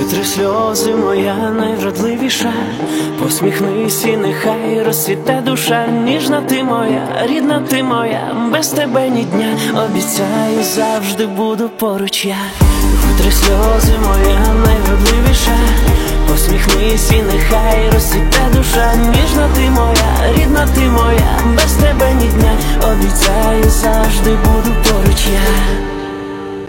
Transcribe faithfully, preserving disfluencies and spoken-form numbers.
Витри сльози, моя найвродливіша, посміхнись і нехай розцвіте душа. Ніжна ти моя, рідна ти моя, без тебе ні дня, обіцяю, завжди буду поруч я. Витри сльози, моя найвродливіша, посміхнись і нехай розцвіте душа. Ніжна ти моя, рідна ти моя, без тебе ні дня, обіцяю, завжди буду поруч я.